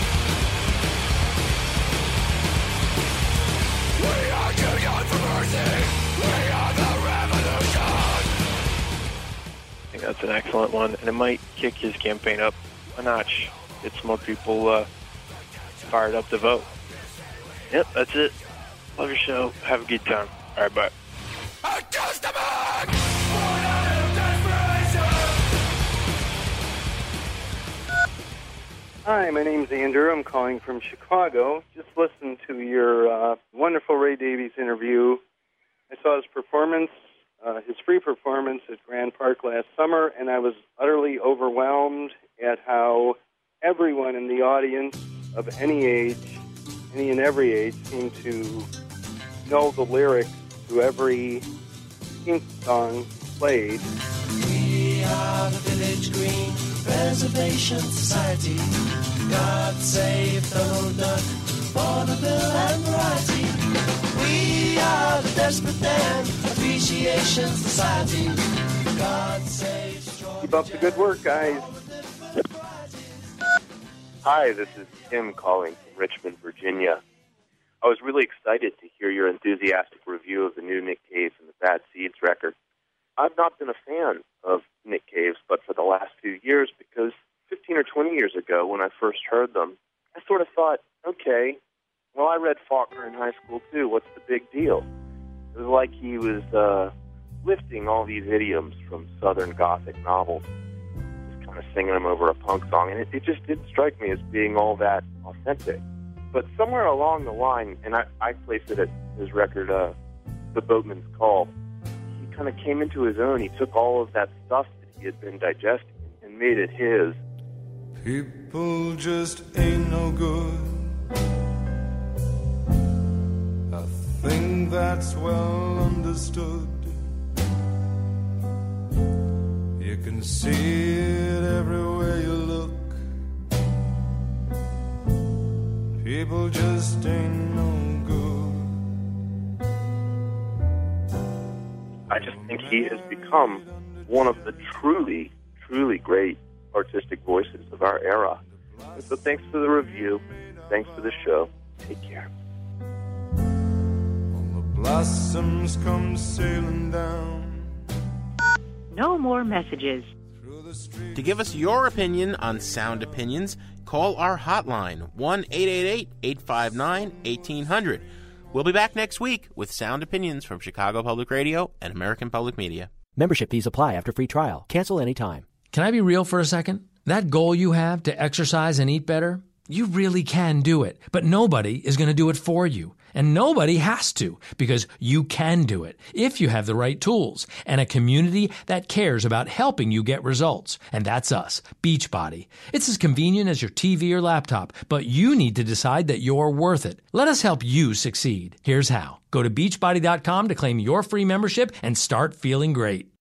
We are union for mercy. We are the revolution. I think that's an excellent one, and it might kick his campaign up a notch. Get some more people fired up to vote. Yep, that's it. Love your show. Have a good time. All right, bye. Hi, my name's Andrew. I'm calling from Chicago. Just listened to your wonderful Ray Davies interview. I saw his performance, his free performance at Grand Park last summer, and I was utterly overwhelmed at how everyone in the audience of any age, any and every age, seemed to know the lyrics to every Pink song played. We are the Village Green Preservation Society. God save Donald Duck for the bill and variety. We are the Desperate Dan Appreciation Society. God save Straw. Keep up the good work, guys. Hi, this is Tim calling from Richmond, Virginia. I was really excited to hear your enthusiastic review of the new Nick Cave and the Bad Seeds record. I've not been a fan of Nick Cave's, but for the last few years, because 15 or 20 years ago when I first heard them, I sort of thought, okay, well, I read Faulkner in high school too. What's the big deal? It was like he was lifting all these idioms from Southern Gothic novels, just kind of singing them over a punk song, and it just didn't strike me as being all that authentic. But somewhere along the line, and I placed it at his record, The Boatman's Call, he kind of came into his own. He took all of that stuff that he had been digesting and made it his. People just ain't no good. I think that's well understood. You can see it everywhere you look. People just ain't no good. I just think he has become one of the truly, truly great artistic voices of our era. And so thanks for the review. Thanks for the show. Take care. Blossoms come sailing down. No more messages. To give us your opinion on Sound Opinions, call our hotline, 1-888-859-1800. We'll be back next week with Sound Opinions from Chicago Public Radio and American Public Media. Membership fees apply after free trial. Cancel anytime. Can I be real for a second? That goal you have to exercise and eat better, you really can do it. But nobody is going to do it for you. And nobody has to, because you can do it if you have the right tools and a community that cares about helping you get results. And that's us, Beachbody. It's as convenient as your TV or laptop, but you need to decide that you're worth it. Let us help you succeed. Here's how. Go to Beachbody.com to claim your free membership and start feeling great.